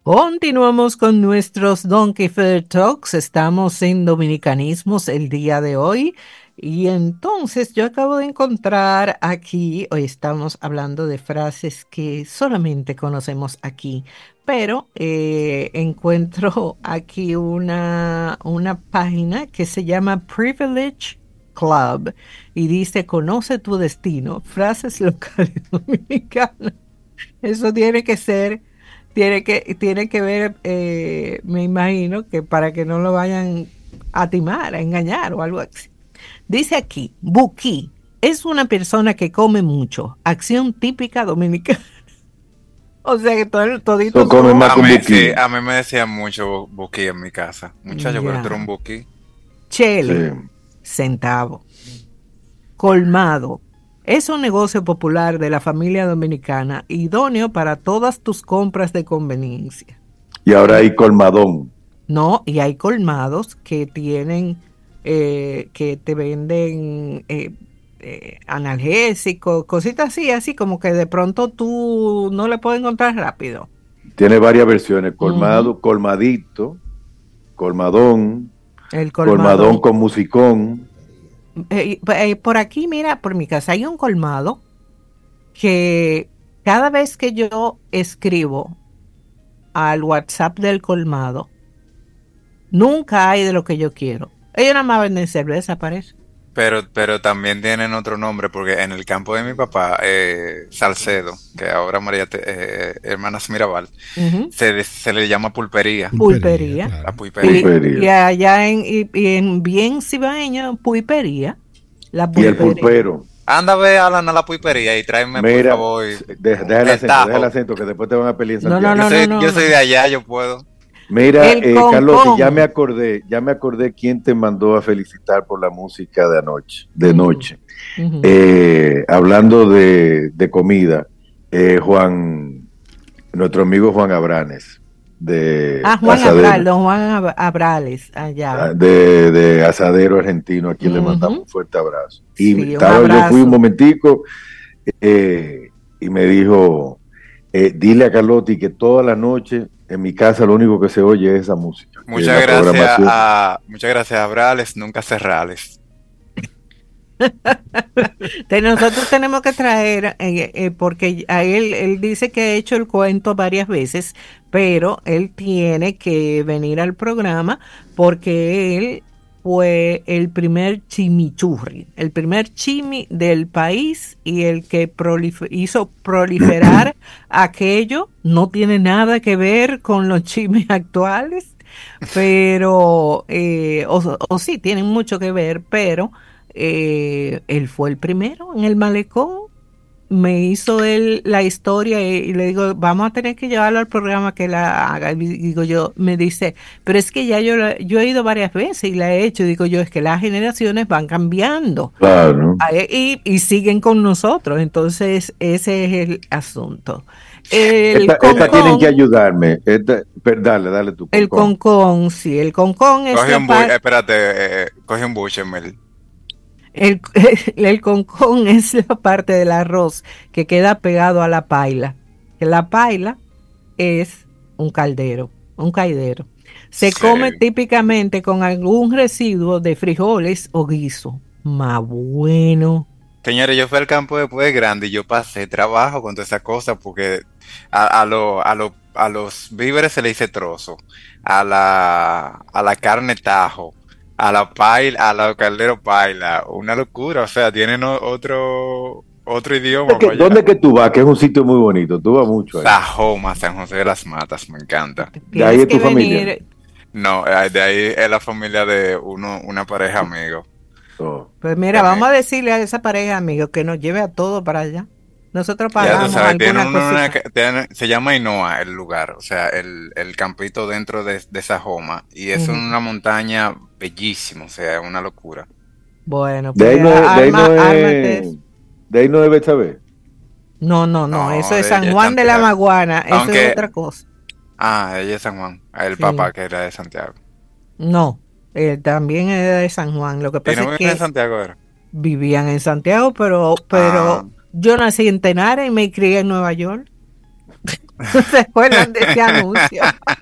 Continuamos con nuestros Donkey Fair Talks. Estamos en Dominicanismos el día de hoy. Y entonces yo acabo de encontrar aquí, hoy estamos hablando de frases que solamente conocemos aquí, pero encuentro aquí una página que se llama Privilege Club y dice, conoce tu destino, frases locales dominicanas. Eso tiene que ver, me imagino, que para que no lo vayan a timar, a engañar o algo así. Dice aquí, Buki es una persona que come mucho, acción típica dominicana. O sea que Tú toditos comes más somos. con Sí, buquí. a mí me decían mucho buki en mi casa. Muchacho, pero tú eres un Ya. buki. Sí. Chele, centavo. Colmado. Es un negocio popular de la familia dominicana, idóneo para todas tus compras de conveniencia. Y ahora hay colmadón. No, y hay colmados que tienen, que te venden analgésicos, cositas así, así como que de pronto tú no le puedes encontrar rápido. Tiene varias versiones. Ujú. Colmado, colmadito, colmadón, El colmadón colmado. con musicón. Por aquí, mira, por mi casa hay un colmado que cada vez que yo escribo al WhatsApp del colmado, nunca hay de lo que yo quiero. Ellos nada más venden cerveza, parece. Pero también tienen otro nombre, porque en el campo de mi papá, Salcedo, que ahora Hermanas Mirabal, Ujú. se le llama pulpería. Pulpería, Pulpería. La claro. pulpería. Y Pulpería. allá y en bien cibaeño, puipería. La Y el pulpería. pulpero. Anda a ver, Alan, a la pulpería y tráeme, por Mira, favor, deja el tajo. acento, que después te van a pelear en No, no, Santiago. no, no, no, Yo soy no. de allá, yo puedo. Mira, El Carlos, y concón. ya me acordé quién te mandó a felicitar por la música de anoche, de Ujú, noche. ujú. Hablando de comida, Juan, nuestro amigo Juan Abranes, de Juan Abral, Asadero, don Juan Abrales, allá. de Asadero Argentino, a quien le mandamos Ujú. un fuerte abrazo. Y Sí, un yo fui un abrazo. momentico y me dijo, dile a Carlotti que toda la noche en mi casa lo único que se oye es esa música, que la programación. Muchas gracias a Brales, nunca cerrales. Nosotros tenemos que traer, porque a él dice que ha hecho el cuento varias veces, pero él tiene que venir al programa porque él fue el primer chimichurri, el primer chimi del país y el que hizo proliferar aquello. No tiene nada que ver con los chimis actuales, pero, o sí, tienen mucho que ver, pero él fue el primero en el malecón. Me hizo él la historia y le digo, vamos a tener que llevarlo al programa que la haga. Y digo yo, me dice, pero es que ya yo he ido varias veces y la he hecho. Digo yo, es que las generaciones van cambiando Claro. y siguen con nosotros. Entonces, ese es el asunto. El Esta tienen que concón, ayudarme. Dale tu el concón. concón, sí, el concón es Coge la un buche, parte. espérate, coge un buche, Mel. El, el concón es la parte del arroz que queda pegado a la paila. Que la paila es un caldero, un caidero. Se Sí. come típicamente con algún residuo de frijoles o guiso. Más bueno. Señores, yo fui al campo después de grande y yo pasé trabajo con todas esas cosas porque a los víveres se le dice trozo, a la carne tajo, a la paila, a la caldero paila, una locura, o sea, tienen otro idioma para allá. ¿Dónde que tú vas? Que es un sitio muy bonito. Tú vas mucho ahí. Sajoma, San José de las Matas, me encanta. De ahí Tienes es que tu familia. venir. No, de ahí es la familia de una pareja amigo. Oh. Pues mira, vamos a decirle a esa pareja, amigo, que nos lleve a todo para allá. Nosotros Ya tú pagamos sabes, tiene alguna cosita. se llama Inoa el lugar, o sea, el campito dentro de Sajoma, y es Ujú. una montaña bellísima, o sea, es una locura. Bueno, De ahí pues no es, ármate eso. de ahí no es Betsabe. No, no, no, eso No, es de ella San es Juan de la Santiago. Maguana, eso es Aunque, otra cosa. ella es San Juan, el papá Sí, que era de Santiago. no, también es de San Juan. Lo que ¿Y pasa no es viene de que Santiago era? vivían en Santiago, Ah, pero yo nací en Tenares y me crié en Nueva York. ¿Se acuerdan de ese anuncio?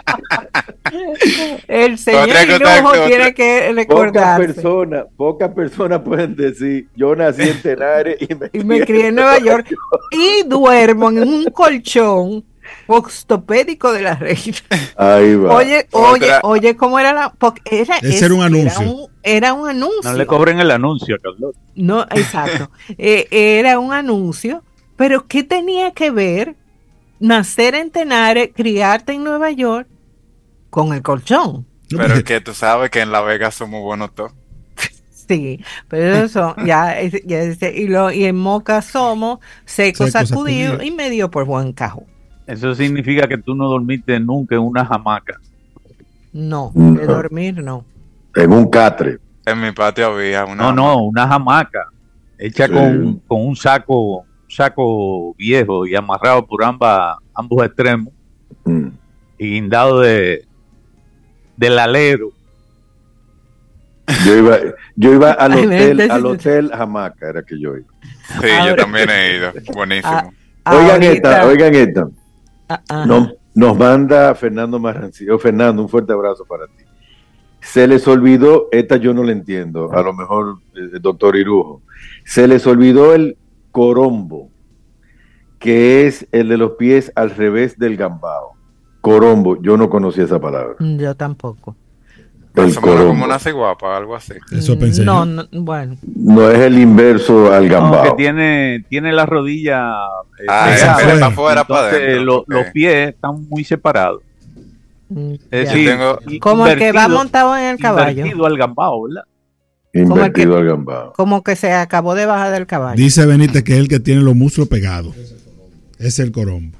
El señor Irujo tiene que recordarse. Pocas personas pueden decir, yo nací en Tenares y me crié en Nueva York y duermo en un colchón ortopédico de la reina. Ahí va. Oye, ¿cómo era la...? Ese era un anuncio. Era un anuncio. No le cobren el anuncio, Carlos. No, exacto. Era un anuncio, pero ¿qué tenía que ver nacer en Tenares, criarte en Nueva York con el colchón? Pero es que tú sabes que en La Vega somos buenos todos. Sí, pero eso y en Moca somos secos sacudidos y medio por buen cajo. Eso significa que tú no dormiste nunca en una hamaca. No, de dormir no. En un catre. En mi patio había una una hamaca hecha con un saco viejo y amarrado por ambos extremos y guindado del alero. Yo iba al hotel hamaca, era que yo iba. Sí, yo también he ido, buenísimo. Oigan esta. Nos manda Fernando Marrancillo. Fernando, un fuerte abrazo para ti. Se les olvidó, esta yo no la entiendo, a lo mejor el doctor Irujo, se les olvidó el corombo, que es el de los pies al revés del gambao. Corombo, yo no conocía esa palabra. Yo tampoco. El corombo. Como una ciguapa, algo así. Eso pensé. No, bueno. No es el inverso al gambao. No, que tiene la rodilla para afuera, para adentro. Los pies están muy separados. Es decir, como el que va montado en el caballo. Invertido al gambao, ¿verdad? Invertido al gambao. Como que se acabó de bajar del caballo. Dice Benítez que es el que tiene los muslos pegados. Es el corombo.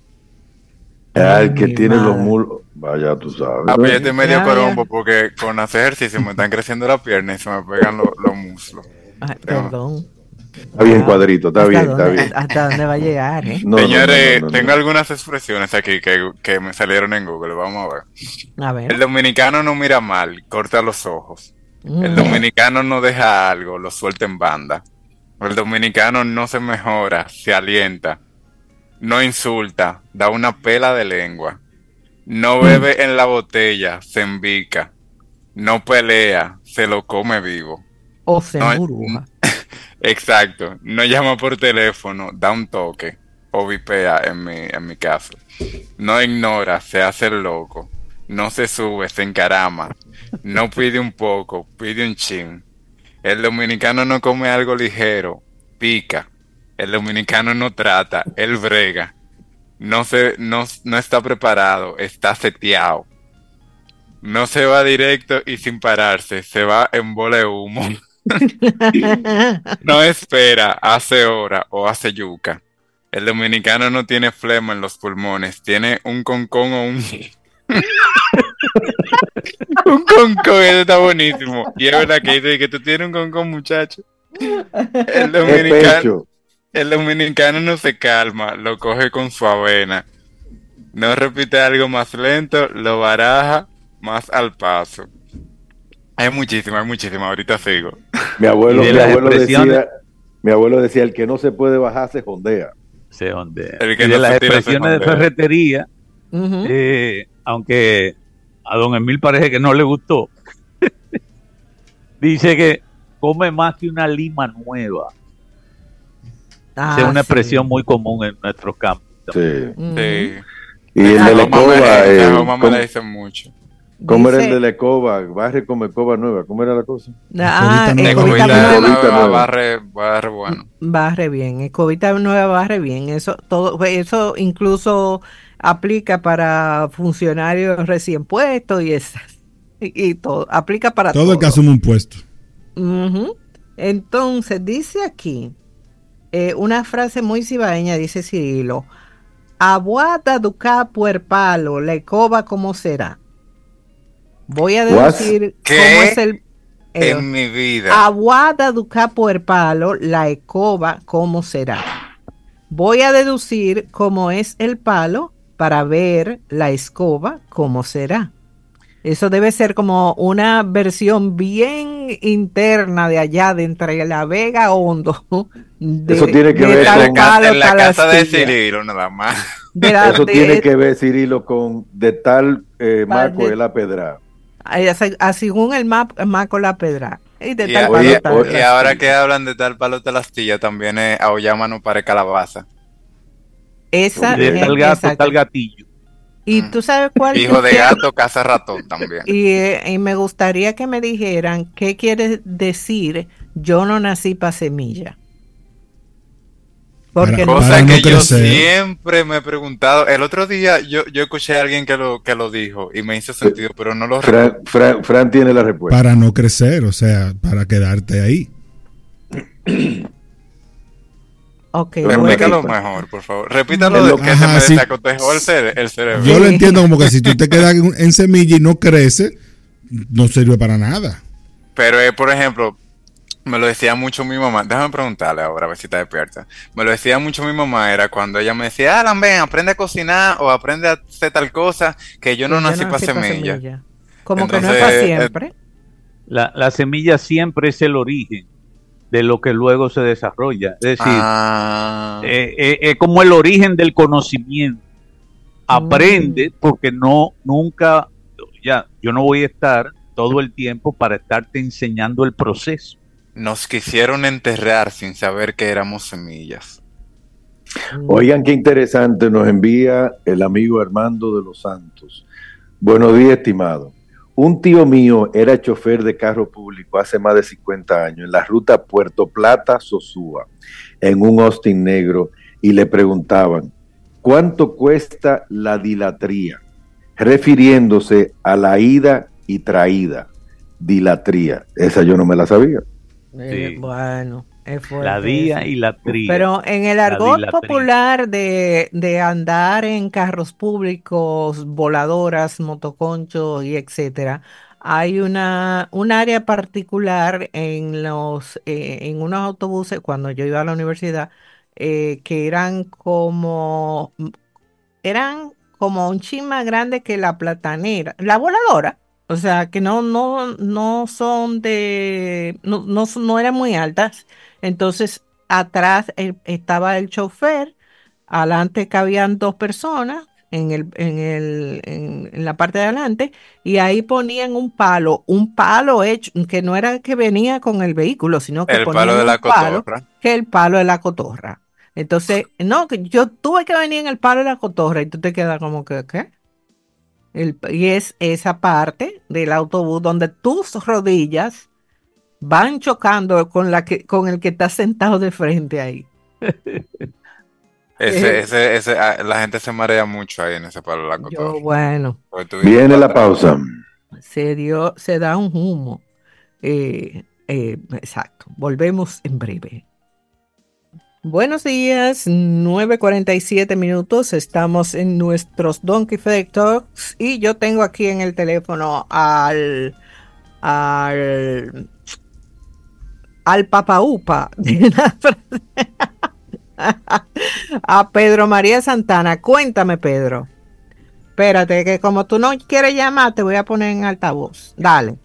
El que tiene los muslos. Vaya, tú sabes. Yo estoy medio corombo porque con hacer ejercicio me están creciendo las piernas y se me pegan los muslos. Ay, perdón. Está bien, cuadrito, está bien. ¿Hasta dónde va a llegar? Señores, tengo algunas expresiones aquí que me salieron en Google, vamos a ver. El dominicano no mira mal, corta los ojos. El dominicano no deja algo, lo suelta en banda. El dominicano no se mejora, se alienta. No insulta, da una pela de lengua. No bebe en la botella, se embica. No pelea, se lo come vivo. O se emburuja. Exacto, no llama por teléfono, da un toque o vipea en mi caso. No ignora, se hace el loco. No se sube, se encarama. No pide un poco, pide un chin. El dominicano no come algo ligero, pica. El dominicano no trata, él brega. No está preparado, está seteado. No se va directo y sin pararse, se va en bola de humo. No espera, hace hora o hace yuca. El dominicano no tiene flema en los pulmones, tiene un concón o un... un concón, eso está buenísimo. Y es verdad que dice que tú tienes un concón, muchacho. El dominicano no se calma, lo coge con su avena. No repite algo más lento, lo baraja más al paso. Hay muchísimas, ahorita sigo. Mi abuelo decía, el que no se puede bajar se jondea. Se jondea. El que de las expresiones de ferretería, aunque a don Emil parece que no le gustó, dice que come más que una lima nueva. Es una expresión muy común en nuestros campos. Sí. Y el de la escoba, mamá le dicen mucho. ¿Cómo era el de la escoba? Barre como escoba nueva. ¿Cómo era la cosa? Escobita nueva, barre bueno. Barre bien. Escobita nueva, barre bien. Eso incluso aplica para funcionarios recién puestos y todo. Aplica para todo. Todo el que asume un puesto. Entonces, dice aquí una frase muy cibaeña, dice Cirilo. Aguada duca puerpalo, la escoba cómo será. Voy a deducir cómo es el... en mi vida. Aguada duca puerpalo, la escoba cómo será. Voy a deducir cómo es el palo para ver la escoba cómo será. Eso debe ser como una versión bien interna de allá, de entre La Vega Hondo. Eso tiene que ver con la casa de Cirilo, nada más. Eso tiene que ver, Cirilo, con de tal Maco de la Pedra. Según el Maco la Pedra. Y ahora que hablan de tal palo de la astilla, también es Aoyama no pare calabaza. Esa de tal gato, tal gatillo. Y tú sabes cuál. Hijo de gato, caza ratón también. Y me gustaría que me dijeran qué quiere decir yo no nací para semilla. Porque cosa que yo siempre me he preguntado. El otro día yo escuché a alguien que lo dijo y me hizo sentido, pero no lo recuerdo. Fran tiene la respuesta. Para no crecer, o sea, para quedarte ahí. Okay, repítalo mejor, por favor. Repítalo de que se me desacotejó el cerebro. Yo lo entiendo como que si tú te quedas en semilla y no crece, no sirve para nada. Pero, por ejemplo, me lo decía mucho mi mamá. Déjame preguntarle ahora, a ver si está despierta. Me lo decía mucho mi mamá, era cuando ella me decía, Alan, ven, aprende a cocinar o aprende a hacer tal cosa, que yo no nací para semilla. Como entonces, que no es para siempre. La semilla siempre es el origen de lo que luego se desarrolla. Es decir, es como el origen del conocimiento. Aprende porque nunca, yo no voy a estar todo el tiempo para estarte enseñando el proceso. Nos quisieron enterrar sin saber que éramos semillas. Oigan, qué interesante nos envía el amigo Armando de los Santos. Buenos días, estimado. Un tío mío era chofer de carro público hace más de 50 años en la ruta Puerto Plata-Sosúa, en un Austin negro, y le preguntaban, ¿cuánto cuesta la dilatría? Refiriéndose a la ida y traída. Dilatría. Esa yo no me la sabía. Sí. Bueno, es fuerte. La día y la tría. Pero en el argot popular de andar en carros públicos, voladoras, motoconchos y etcétera, hay un área particular en unos autobuses cuando yo iba a la universidad que eran como un chin más grande que la platanera, la voladora. O sea, que no son no eran muy altas. Entonces, atrás estaba el chofer, adelante cabían dos personas en la parte de adelante, y ahí ponían un palo hecho, que no era que venía con el vehículo, sino que ponían el palo de la cotorra. Entonces, no, que yo tuve que venir en el palo de la cotorra, y tú te quedas como que, ¿qué? Y es esa parte del autobús donde tus rodillas van chocando con el que está sentado de frente ahí. La gente se marea mucho ahí en ese palo de la cotorra. Bueno. Viene la pausa. Se da un humo. Exacto. Volvemos en breve. Buenos días, 9:47 minutos, estamos en nuestros Donkey Fede Talks y yo tengo aquí en el teléfono al papaupa a Pedro María Santana. Cuéntame, Pedro. Espérate, que como tú no quieres llamar, te voy a poner en altavoz. Dale.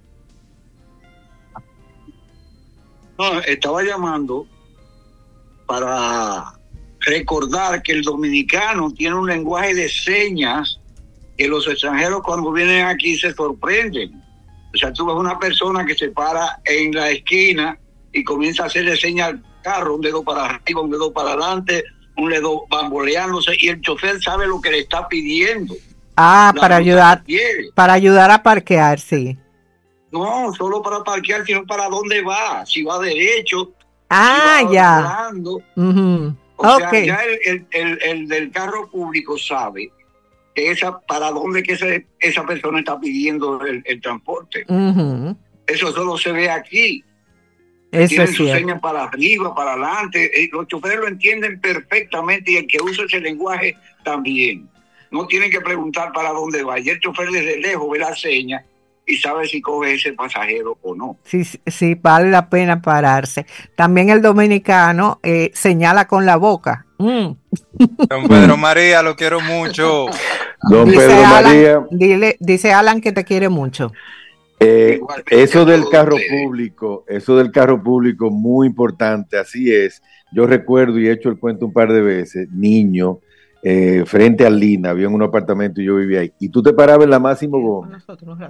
No, estaba llamando para recordar que el dominicano tiene un lenguaje de señas que los extranjeros cuando vienen aquí se sorprenden. O sea, tú ves una persona que se para en la esquina y comienza a hacerle señas al carro, un dedo para arriba, un dedo para adelante, un dedo bamboleándose, y el chofer sabe lo que le está pidiendo. Para ayudar a parquear, sí. No, solo para parquear, sino para dónde va, si va derecho. Ya. O sea, ya el del carro público sabe que para dónde que esa persona está pidiendo el transporte. Eso solo se ve aquí. Tienen sus señas para arriba, para adelante. Los choferes lo entienden perfectamente, y el que usa ese lenguaje también. No tienen que preguntar para dónde va. Y el chofer desde lejos ve la seña y sabe si coge ese pasajero o no. Sí, vale la pena pararse. También el dominicano señala con la boca. Don Pedro María, lo quiero mucho. Don Pedro María. Dice Alan que te quiere mucho. Eso del carro público, muy importante, así es. Yo recuerdo y he hecho el cuento un par de veces, niño, frente al Lina, había un apartamento y yo vivía ahí. Y tú te parabas en la Máximo Gómez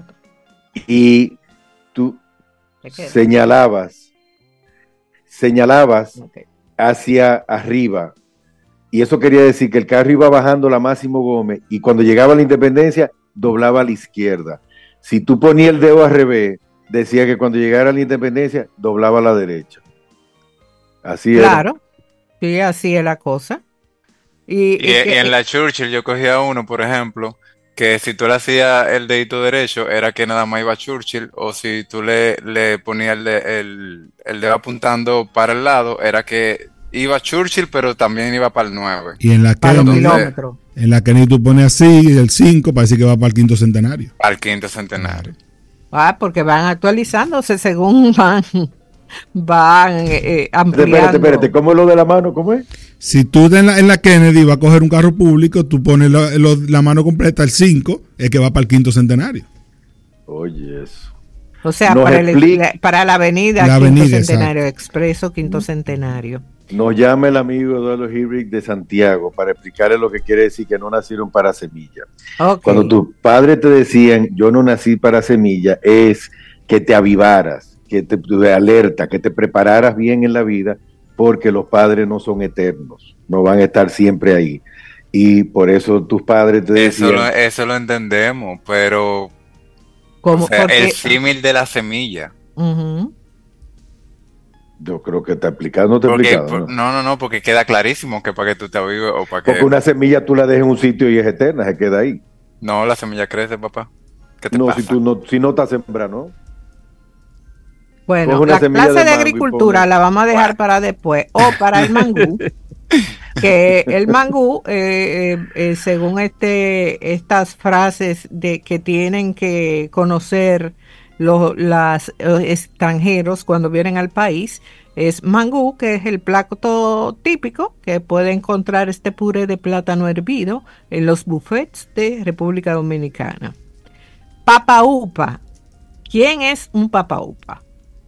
y tú señalabas hacia arriba. Y eso quería decir que el carro iba bajando la Máximo Gómez y cuando llegaba a la Independencia doblaba a la izquierda. Si tú ponías el dedo al revés, decía que cuando llegara a la Independencia doblaba a la derecha. Así era. Claro, sí, así es la cosa. Y en la Churchill yo cogía uno, por ejemplo, que si tú le hacías el dedito derecho era que nada más iba a Churchill, o si tú le ponías el dedo apuntando para el lado, era que iba a Churchill, pero también iba para el 9. Y en la Kennedy tú pones así, el 5, parece que va para el quinto centenario. Para el quinto centenario. Porque van actualizándose según van ampliando. Espérate, ¿cómo es lo de la mano? ¿Cómo es? Si tú en la Kennedy vas a coger un carro público, tú pones la mano completa, el 5, es que va para el quinto centenario. Oye, eso. O sea, para la avenida Quinto Centenario, exacto. Expreso Quinto Centenario. Nos llama el amigo Eduardo Hibrick de Santiago para explicarle lo que quiere decir que no nacieron para semilla. Okay. Cuando tus padres te decían, yo no nací para semilla, es que te avivaras, que te alerta, que te prepararas bien en la vida, porque los padres no son eternos, no van a estar siempre ahí. Y por eso tus padres te decían... Eso lo entendemos, pero... O sea, el símil de la semilla. Uh-huh. Yo creo que está explicado, No, porque queda clarísimo que para que tú te avives o para que... Porque una semilla tú la dejas en un sitio y es eterna, se queda ahí. No, la semilla crece, papá. ¿Qué te pasa? Si no está sembrada, ¿no? Bueno, la clase de agricultura la vamos a dejar para después, o para el mangú, que el mangú, según estas frases de que tienen que conocer los extranjeros cuando vienen al país, es mangú, que es el plato típico que puede encontrar este puré de plátano hervido en los buffets de República Dominicana. Papaupa. ¿Quién es un papaupa?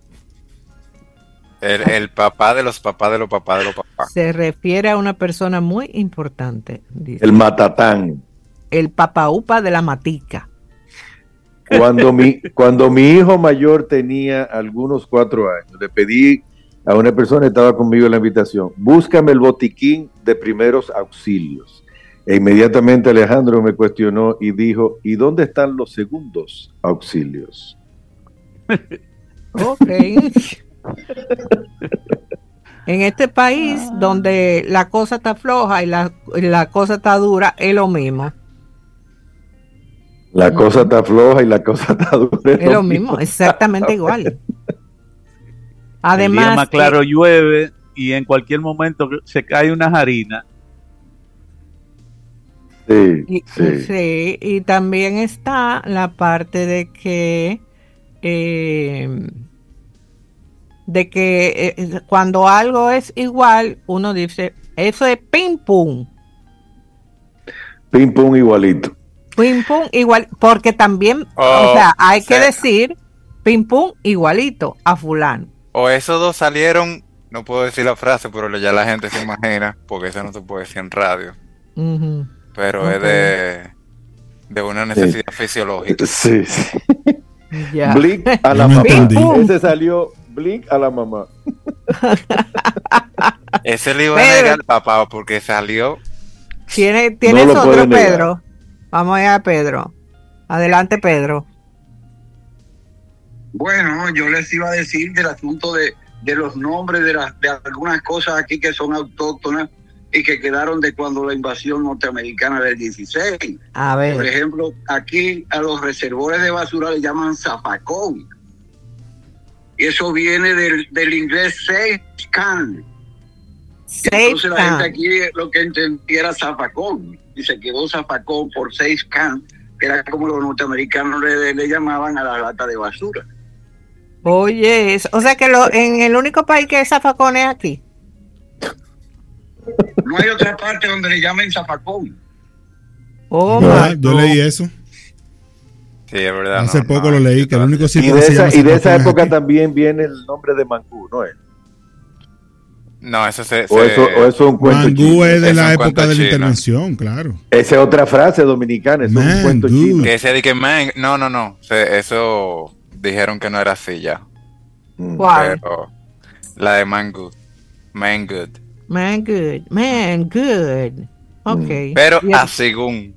El papá de los papás de los papás de los papás. Se refiere a una persona muy importante. Dice. El matatán. El papaupa de la matica. Cuando mi hijo mayor tenía algunos 4 años, le pedí a una persona, estaba conmigo en la invitación, búscame el botiquín de primeros auxilios. E inmediatamente Alejandro me cuestionó y dijo, ¿y dónde están los segundos auxilios? Ok. En este país donde la cosa está floja y la cosa está dura, es lo mismo. La cosa está floja y la cosa está dura. Es lo mismo, exactamente igual. Además, el día más claro llueve y en cualquier momento se cae una harina. Sí. Y también está la parte de que cuando algo es igual, uno dice, eso es pim pum. Pim pum igualito. Pim pum igual, porque también, hay que decir pim pum igualito a fulano. O esos dos salieron, no puedo decir la frase, pero ya la gente se imagina, porque eso no se puede decir en radio. Uh-huh. Pero es de una necesidad fisiológica. Sí. Ya. Blink a la mamá. Ese salió Blink a la mamá. Ese le iba a negar al papá porque salió. ¿Tienes otro, Pedro? Vamos allá a Pedro. Adelante, Pedro. Bueno, yo les iba a decir del asunto de los nombres de algunas cosas aquí que son autóctonas y que quedaron de cuando la invasión norteamericana del 16. A ver. Por ejemplo, aquí a los reservorios de basura le llaman zafacón. Y eso viene del inglés safe can. Entonces la gente aquí lo que entendía era zafacón. Y se quedó zafacón por safe can, que era como los norteamericanos le llamaban a la lata de basura. Oye, o sea que en el único país que es zafacón es aquí. No hay otra parte donde le llamen zafacón. Yo leí eso. Sí, es verdad. Hace poco lo leí, que el único sitio y de esa época también viene el nombre de mangú, ¿no es? No, eso o eso es un cuento chino. Es de la época de la intervención, claro. Esa es otra frase dominicana, eso es un cuento chino. Que ese de que man, no. Eso dijeron que no era así ya. ¿Cuál? Pero la de man good. Man good. Man good. Ok. Pero a según.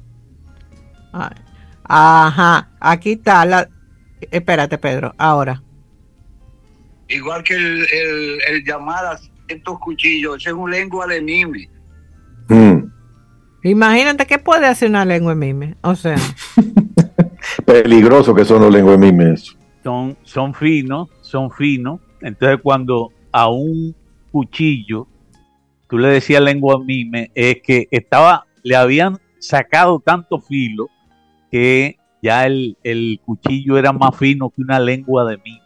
Ajá, aquí está la... Espérate, Pedro, ahora. Igual que el llamar a estos cuchillos, ese es un lengua de mime. Imagínate qué puede hacer una lengua de mime. O sea... Peligroso que son los lenguas de mime. Son finos. Entonces cuando a un cuchillo tú le decías lengua de mime, es que le habían sacado tanto filo que ya el cuchillo era más fino que una lengua de mime.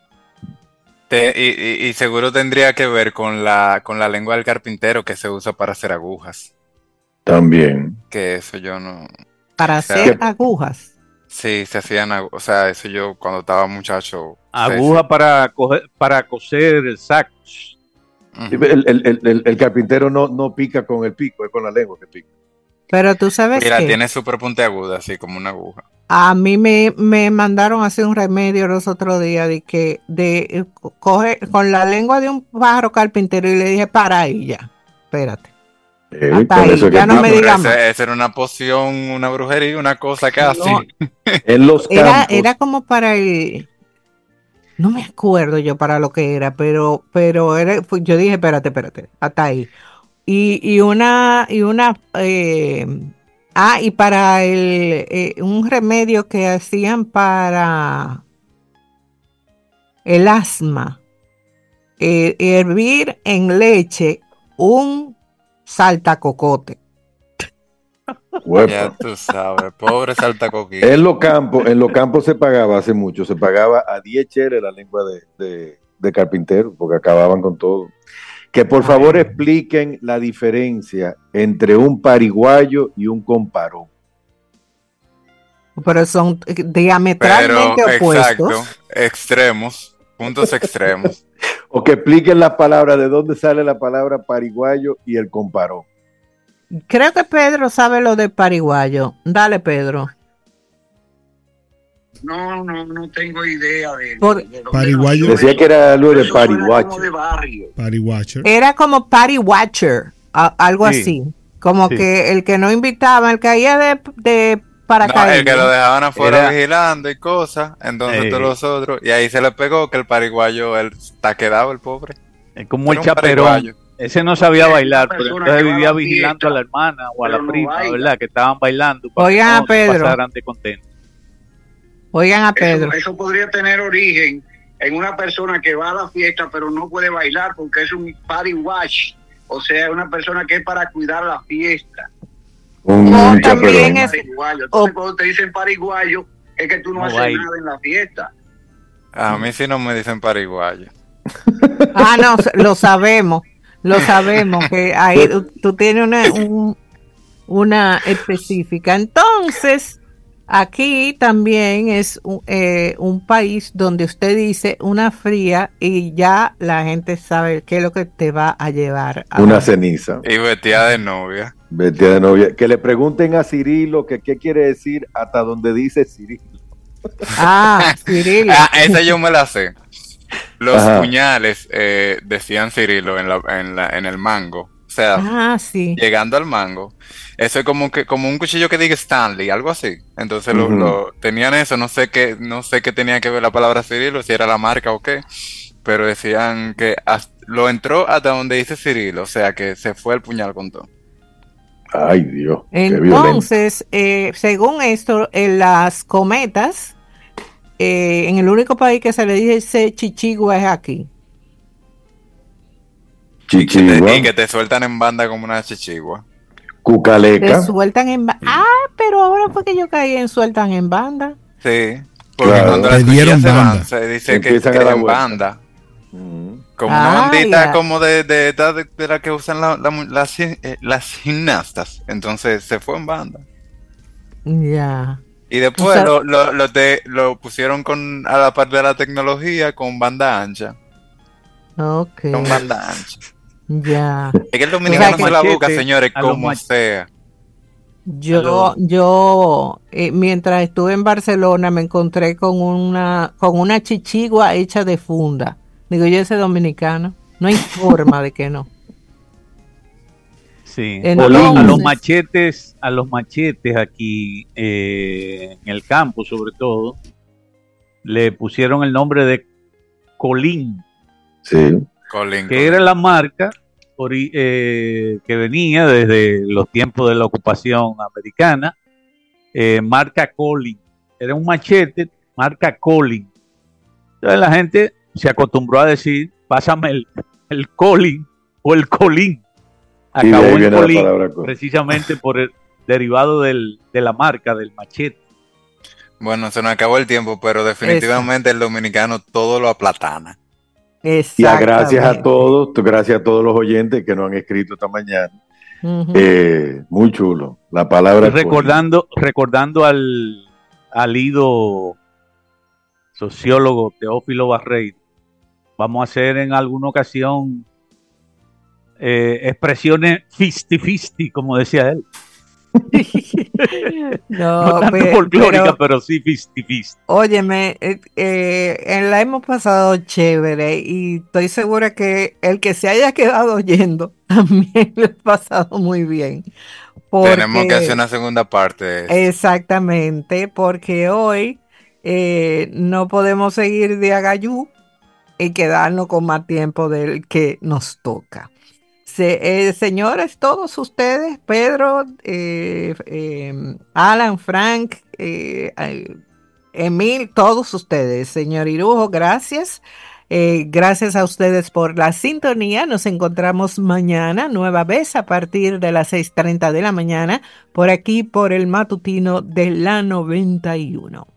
Y seguro tendría que ver con la lengua del carpintero que se usa para hacer agujas. También. Que eso yo no... ¿Para hacer agujas? Sí, se hacían agujas. O sea, eso yo cuando estaba muchacho... Agujas para coser sacos. El carpintero no pica con el pico, es con la lengua que pica. Pero tú sabes Mira, que... tiene súper puntiaguda, así como una aguja. A mí me mandaron a hacer un remedio los otros días de coger con la lengua de un pájaro carpintero y le dije, para ahí ya, espérate. Hasta ahí, ya no me digas más. Esa era una poción, una brujería, una cosa casi. No, en los campos. Era como para el... No me acuerdo yo para lo que era, pero yo dije, espérate, hasta ahí. Y para un remedio que hacían para el asma, hervir en leche un saltacocote. Ya tú sabes, pobre saltacoquito. En los campos se pagaba hace mucho, se pagaba a 10 cheles la lengua de carpintero, porque acababan con todo. Que por favor expliquen la diferencia entre un pariguayo y un comparón. Pero son diametralmente opuestos. Exacto, extremos, puntos extremos. O que expliquen la palabra, de dónde sale la palabra pariguayo y el comparón. Creo que Pedro sabe lo de pariguayo. Dale, Pedro. No tengo idea de pariguayo. Decía que era algo de pariguacho. Pariguacher. Era como party watcher, algo así. Como que el que no invitaba, el que caía de paracaídas. El que lo dejaban afuera vigilando y cosas. Entonces todos los otros. Y ahí se le pegó que el pariguayo está quedado, el pobre. Es como el chaperón. Ese no sabía bailar, pero entonces vivía vigilando a la hermana o a la prima, ¿verdad? Que estaban bailando para que no se pasaran de contento. Oigan a Pedro. Eso podría tener origen en una persona que va a la fiesta pero no puede bailar porque es un party watch, o sea, una persona que es para cuidar la fiesta. También es... Entonces cuando te dicen pariguayo es que tú no haces nada en la fiesta. A mí sí no me dicen pariguayo. No, lo sabemos que ahí tú tienes una específica. Entonces, aquí también es un país donde usted dice una fría y ya la gente sabe qué es lo que te va a llevar. Una ceniza. Y vestida de novia. Vestida de novia. Que le pregunten a Cirilo que qué quiere decir hasta donde dice Cirilo. Cirilo. Esa yo me la sé. Los puñales decían Cirilo en el mango. O sea, llegando al mango. Eso es como un cuchillo que diga Stanley, algo así. Entonces tenían eso, no sé qué tenía que ver la palabra Cirilo, si era la marca o qué. Pero decían que lo entró hasta donde dice Cirilo, o sea que se fue el puñal con todo. Ay, Dios. Entonces, según esto, en las cometas, en el único país que se le dice chichigua es aquí. Chichigua. Y que te sueltan en banda como una chichigua. Cucaleca. Te sueltan en banda. Pero ahora fue que yo caí en sueltan en banda. Sí. Porque cuando las cuchillas se van, se dice que en banda. Como una bandita como de la que usan las gimnastas. Entonces se fue en banda. Ya. Y después lo pusieron a la par de la tecnología con banda ancha. Ok. Con banda ancha. Ya. Es que el dominicano se la busca, señores, como sea. Yo mientras estuve en Barcelona me encontré con una chichigua hecha de funda. Digo, yo ese dominicano, no hay forma de que no. Sí. A los machetes aquí en el campo, sobre todo, le pusieron el nombre de Colín. Sí. Que era la marca que venía desde los tiempos de la ocupación americana, marca Colin. Era un machete, marca Colin. Entonces la gente se acostumbró a decir, pásame el Colin o el Colín. Acabó en Colín, precisamente por el derivado de la marca del machete. Bueno, se nos acabó el tiempo, pero definitivamente el dominicano todo lo aplatana. Y gracias a todos los oyentes que nos han escrito esta mañana. Muy chulo. La palabra. Recordando al ido sociólogo Teófilo Barreiro, vamos a hacer en alguna ocasión expresiones fisti, como decía él. No tanto folclórica, pero sí fisti. Óyeme, la hemos pasado chévere y estoy segura que el que se haya quedado oyendo también lo ha pasado muy bien. Tenemos que hacer una segunda parte. Exactamente, porque hoy no podemos seguir de agayú y quedarnos con más tiempo del que nos toca. Señores, todos ustedes, Pedro, Alan, Frank, Emil, todos ustedes, señor Irujo, gracias. Gracias a ustedes por la sintonía. Nos encontramos mañana, nueva vez, a partir de las 6:30 de la mañana, por aquí, por el matutino de la 91.